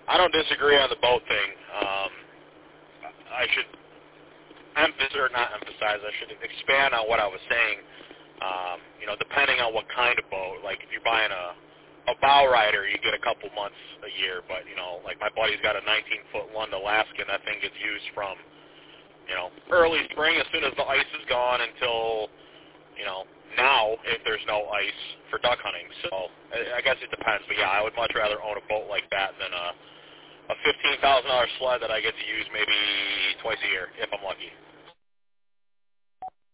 I don't disagree on the boat thing. I should I should expand on what I was saying. Depending on what kind of boat, like if you're buying a bow rider, you get a couple months a year, but, like my buddy's got a 19-foot Lund Alaskan. That thing gets used from, early spring as soon as the ice is gone until, now if there's no ice for duck hunting. So I guess it depends, but yeah, I would much rather own a boat like that than a $15,000 sled that I get to use maybe twice a year if I'm lucky.